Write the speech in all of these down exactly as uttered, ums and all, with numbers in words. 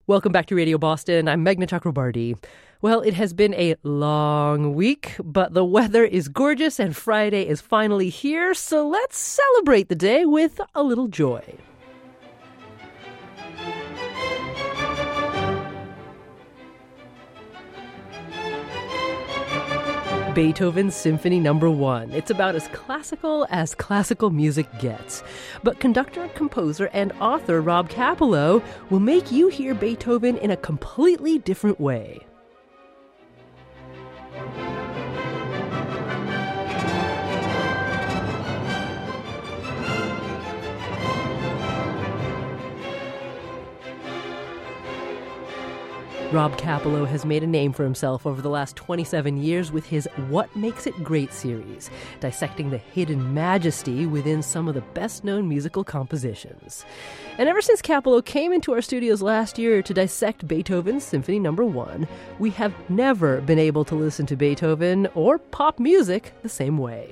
Welcome back to Radio Boston. I'm Meghna Chakrabarty. Well, it has been a long week, but the weather is gorgeous and Friday is finally here, so let's celebrate the day with a little joy. Beethoven's Symphony Number One. It's about as classical as classical music gets. But conductor, composer, and author Rob Kappelow will make you hear Beethoven in a completely different way. Rob Kappelow has made a name for himself over the last twenty-seven years with his What Makes It Great series, dissecting the hidden majesty within some of the best-known musical compositions. And ever since Kappelow came into our studios last year to dissect Beethoven's Symphony Number One, we have never been able to listen to Beethoven or pop music the same way.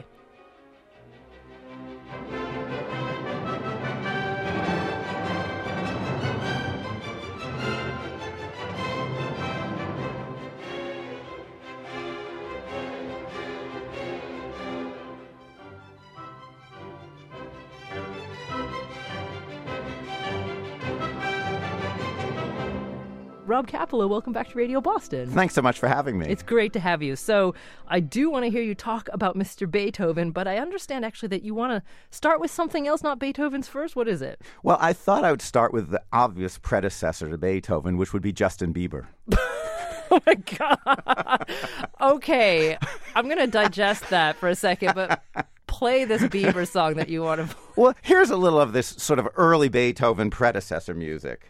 Rob Kappelow, welcome back to Radio Boston. Thanks so much for having me. It's great to have you. So I do want to hear you talk about Mister Beethoven, but I understand actually that you want to start with something else, not Beethoven's first. What is it? Well, I thought I would start with the obvious predecessor to Beethoven, which would be Justin Bieber. Oh, my God. Okay, I'm going to digest that for a second, but play this Bieber song that you want to play. Well, here's a little of this sort of early Beethoven predecessor music.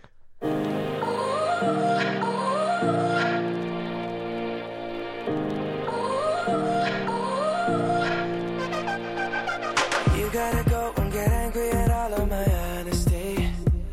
Gotta go and get angry at all of my honesty.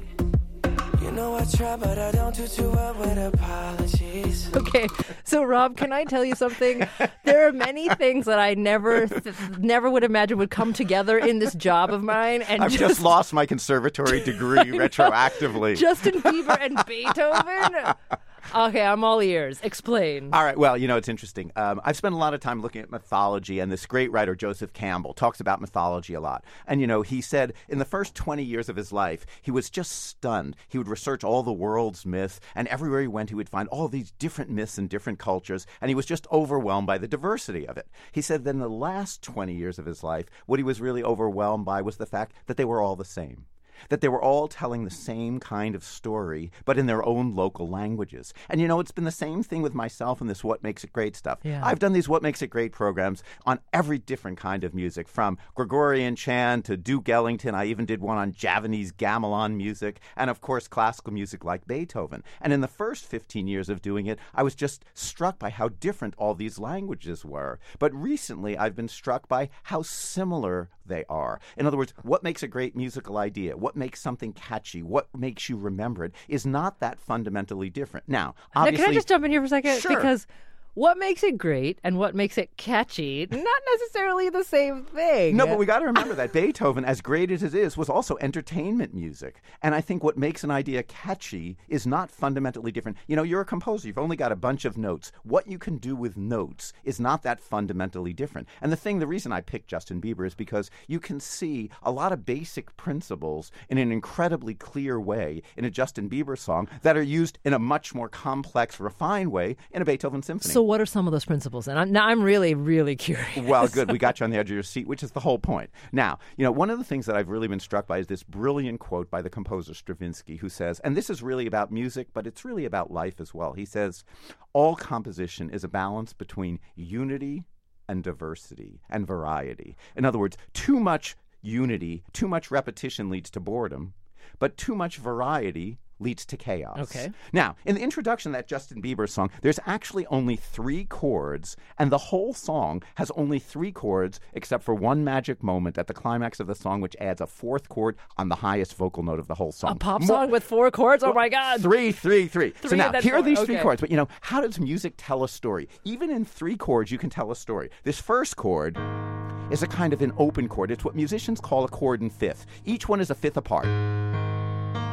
You know I try, but I don't do too well with apologies. Okay, so Rob, can I tell you something? There are many things that I never, th- never would imagine would come together in this job of mine. And I've just, just lost my conservatory degree retroactively. Justin Bieber and Beethoven. Okay, I'm all ears. Explain. All right. Well, you know, it's interesting. Um, I've spent a lot of time looking at mythology, and this great writer, Joseph Campbell, talks about mythology a lot. And, you know, he said in the first twenty years of his life, he was just stunned. He would research all the world's myths, and everywhere he went, he would find all these different myths and different cultures, and he was just overwhelmed by the diversity of it. He said that in the last twenty years of his life, what he was really overwhelmed by was the fact that they were all the same. That they were all telling the same kind of story, but in their own local languages. And, you know, it's been the same thing with myself and this What Makes It Great stuff. Yeah. I've done these What Makes It Great programs on every different kind of music, from Gregorian chant to Duke Ellington. I even did one on Javanese gamelan music, and, of course, classical music like Beethoven. And in the first fifteen years of doing it, I was just struck by how different all these languages were. But recently, I've been struck by how similar they are. In other words, what makes a great musical idea? What makes something catchy? What makes you remember it is not that fundamentally different. Now, obviously... Now, can I just jump in here for a second? Sure. Because what makes it great and what makes it catchy, not necessarily the same thing. No, but we got to remember that Beethoven, as great as it is, was also entertainment music. And I think what makes an idea catchy is not fundamentally different. You know, you're a composer. You've only got a bunch of notes. What you can do with notes is not that fundamentally different. And the thing, the reason I picked Justin Bieber is because you can see a lot of basic principles in an incredibly clear way in a Justin Bieber song that are used in a much more complex, refined way in a Beethoven symphony. So what are some of those principles? And I'm, now I'm really, really curious. Well, good. We got you on the edge of your seat, which is the whole point. Now, you know, one of the things that I've really been struck by is this brilliant quote by the composer Stravinsky, who says, and this is really about music, but it's really about life as well. He says, all composition is a balance between unity and diversity and variety. In other words, too much unity, too much repetition leads to boredom, but too much variety leads to chaos. Okay. Now, in the introduction of that Justin Bieber song, there's actually only three chords, and the whole song has only three chords, except for one magic moment at the climax of the song, which adds a fourth chord on the highest vocal note of the whole song. A pop song More, with four chords? Oh, my God. Three, three, three. three so now, here four. are these okay. three chords. But, you know, how does music tell a story? Even in three chords, you can tell a story. This first chord is a kind of an open chord. It's what musicians call a chord in fifth. Each one is a fifth apart.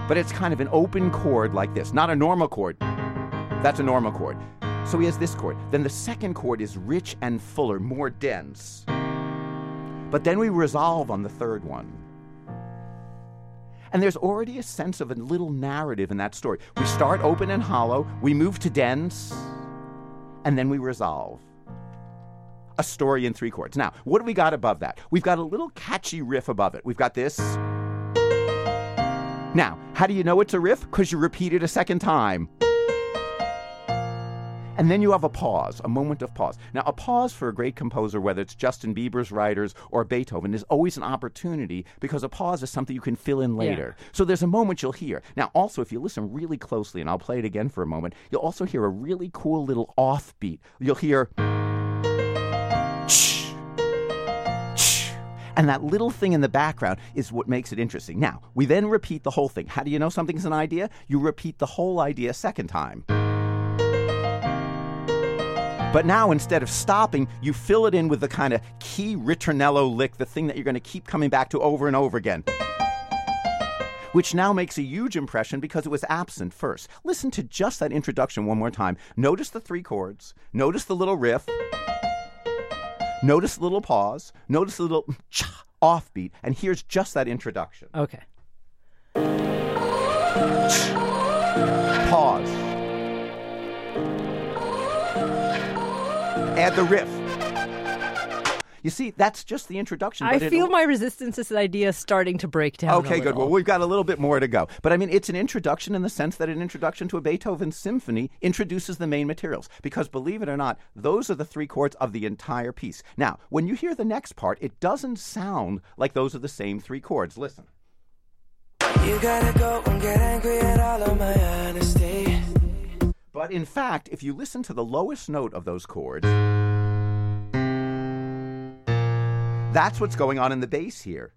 but it's kind of an open chord like this. Not a normal chord. That's a normal chord. So he has this chord. Then the second chord is rich and fuller, more dense. But then we resolve on the third one. And there's already a sense of a little narrative in that story. We start open and hollow, we move to dense, and then we resolve. A story in three chords. Now, what do we got above that? We've got a little catchy riff above it. We've got this. Now, how do you know it's a riff? Because you repeat it a second time. And then you have a pause, a moment of pause. Now, a pause for a great composer, whether it's Justin Bieber's writers or Beethoven, is always an opportunity because a pause is something you can fill in later. Yeah. So there's a moment you'll hear. Now, also, if you listen really closely, and I'll play it again for a moment, you'll also hear a really cool little offbeat. You'll hear... And that little thing in the background is what makes it interesting. Now, we then repeat the whole thing. How do you know something's an idea? You repeat the whole idea a second time. But now, instead of stopping, you fill it in with the kind of key ritornello lick, the thing that you're going to keep coming back to over and over again. Which now makes a huge impression because it was absent first. Listen to just that introduction one more time. Notice the three chords. Notice the little riff. Notice the little pause. Notice the little offbeat. And here's just that introduction. Okay. Pause. Add the riff. You see, that's just the introduction. I but feel it, my resistance to this idea starting to break down. Okay, good. Well, we've got a little bit more to go. But I mean, it's an introduction in the sense that an introduction to a Beethoven symphony introduces the main materials. Because believe it or not, those are the three chords of the entire piece. Now, when you hear the next part, it doesn't sound like those are the same three chords. Listen. You gotta go and get angry at all of my honesty. But in fact, if you listen to the lowest note of those chords, that's what's going on in the bass here.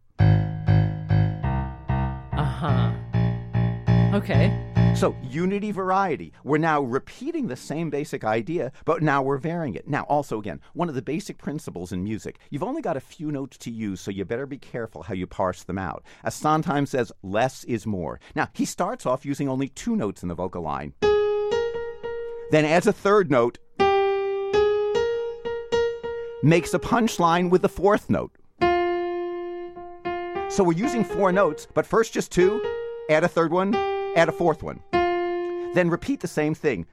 Uh-huh. Okay. So, unity variety. We're now repeating the same basic idea, but now we're varying it. Now, also, again, one of the basic principles in music, you've only got a few notes to use, so you better be careful how you parse them out. As Sondheim says, less is more. Now, he starts off using only two notes in the vocal line. Then adds a third note, makes a punchline with the fourth note. So we're using four notes, but first just two, add a third one, add a fourth one. Then repeat the same thing.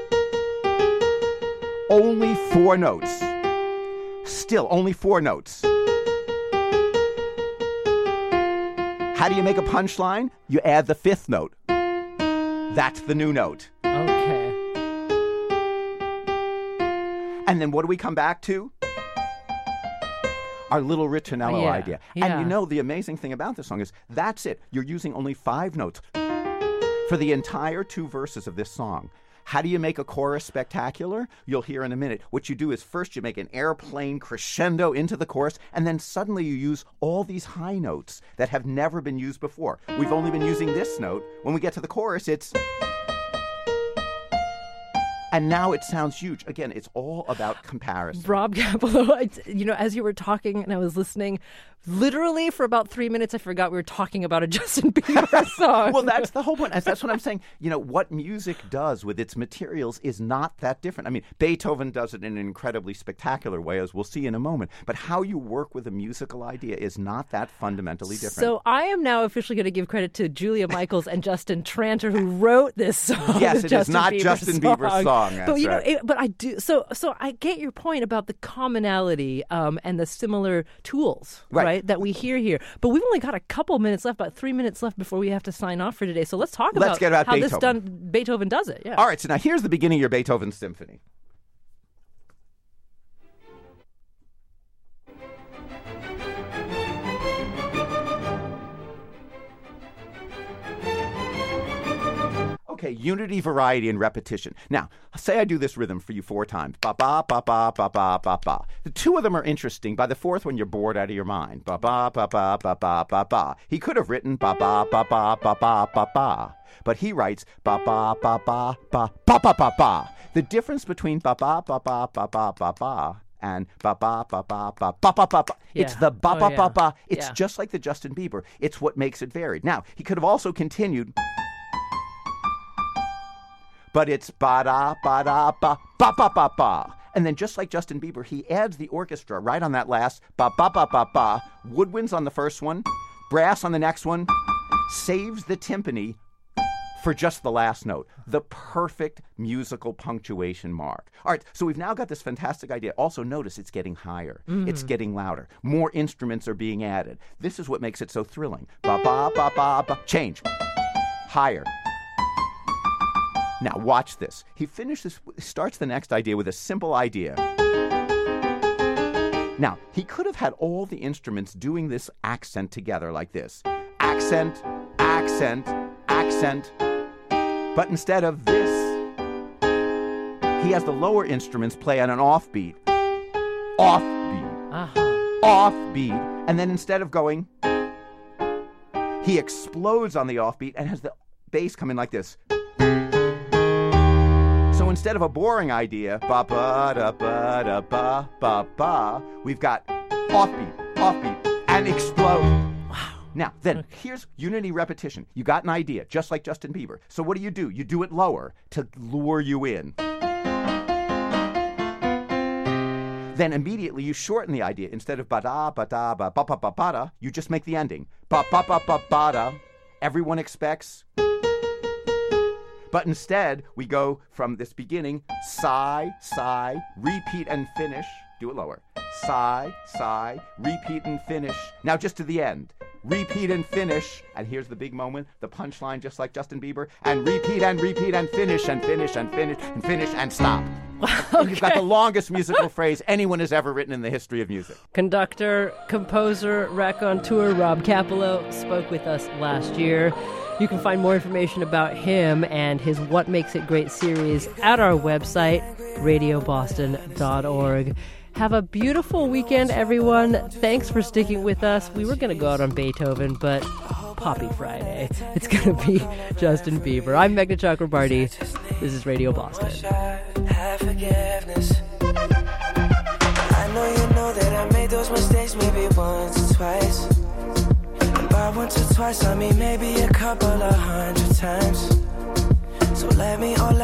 Only four notes. Still, only four notes. How do you make a punchline? You add the fifth note. That's the new note. Okay. And then what do we come back to? Our little ritornello yeah, idea. Yeah. And you know, the amazing thing about this song is that's it. You're using only five notes for the entire two verses of this song. How do you make a chorus spectacular? You'll hear in a minute. What you do is first you make an airplane crescendo into the chorus, and then suddenly you use all these high notes that have never been used before. We've only been using this note. When we get to the chorus, it's... And now it sounds huge. Again, it's all about comparison. Rob Capello, you know, as you were talking and I was listening, literally for about three minutes, I forgot we were talking about a Justin Bieber song. Well, that's the whole point. That's what I'm saying. You know, what music does with its materials is not that different. I mean, Beethoven does it in an incredibly spectacular way, as we'll see in a moment. But how you work with a musical idea is not that fundamentally different. So I am now officially going to give credit to Julia Michaels and Justin Tranter, who wrote this song. Yes, it Justin is not Bieber Justin song. Bieber's song. That's but you right. know, it, but I do. So, so I get your point about the commonality um, and the similar tools, Right. right, that we hear here. But we've only got a couple minutes left, about three minutes left before we have to sign off for today. So let's talk Let's about, get about how Beethoven. this done. Beethoven does it. Yeah. All right. So now here's the beginning of your Beethoven symphony. Okay, unity, variety, and repetition. Now, say I do this rhythm for you four times. Ba ba ba ba ba ba ba ba. The two of them are interesting. By the fourth one, you're bored out of your mind. Ba ba ba ba ba ba ba ba. He could have written ba ba ba ba ba ba ba ba, but he writes ba ba ba ba ba ba ba ba ba. The difference between ba ba ba ba ba ba ba ba and ba ba ba ba ba ba ba ba ba. It's Yeah. the ba Oh, ba yeah. ba ba. It's Yeah. just like the Justin Bieber. It's what makes it varied. Now, he could have also continued, but it's ba da ba da ba ba ba ba ba. And then just like Justin Bieber, he adds the orchestra right on that last ba ba ba ba ba. Woodwinds on the first one, brass on the next one, saves the timpani for just the last note. The perfect musical punctuation mark. All right, so we've now got this fantastic idea. Also notice it's getting higher. It's getting louder. More instruments are being added. This is what makes it so thrilling. Ba ba ba ba ba. Change. Higher. Now watch this. He finishes, starts the next idea with a simple idea. Now, he could have had all the instruments doing this accent together like this. Accent, accent, accent. But instead of this, he has the lower instruments play on an offbeat. Offbeat. Uh-huh. Offbeat. And then instead of going, he explodes on the offbeat and has the bass come in like this. So instead of a boring idea, ba ba da ba da ba ba ba, we've got offbeat, offbeat, and explode. Wow. Now, then, here's unity repetition. You got an idea, just like Justin Bieber. So what do you do? You do it lower to lure you in. Then immediately you shorten the idea. Instead of ba da ba da ba ba ba ba ba da, you just make the ending. Ba ba ba ba ba da. Everyone expects. But instead, we go from this beginning, sigh, sigh, repeat and finish. Do it lower. Sigh, sigh, repeat and finish. Now just to the end. Repeat and finish. And here's the big moment, the punchline, just like Justin Bieber. And repeat and repeat and finish and finish and finish and finish and stop. Okay. And you've got the longest musical phrase anyone has ever written in the history of music. Conductor, composer, raconteur Rob Capello spoke with us last year. You can find more information about him and his What Makes It Great series at our website, radio boston dot org. Have a beautiful weekend, everyone. Thanks for sticking with us. We were going to go out on Beethoven, but Poppy Friday. It's going to be Justin Bieber. I'm Meghna Chakrabarty. This is Radio Boston. Have forgiveness. I know you know that I made those mistakes maybe once or twice. And by once or twice, I mean maybe a couple of hundred times. So let me all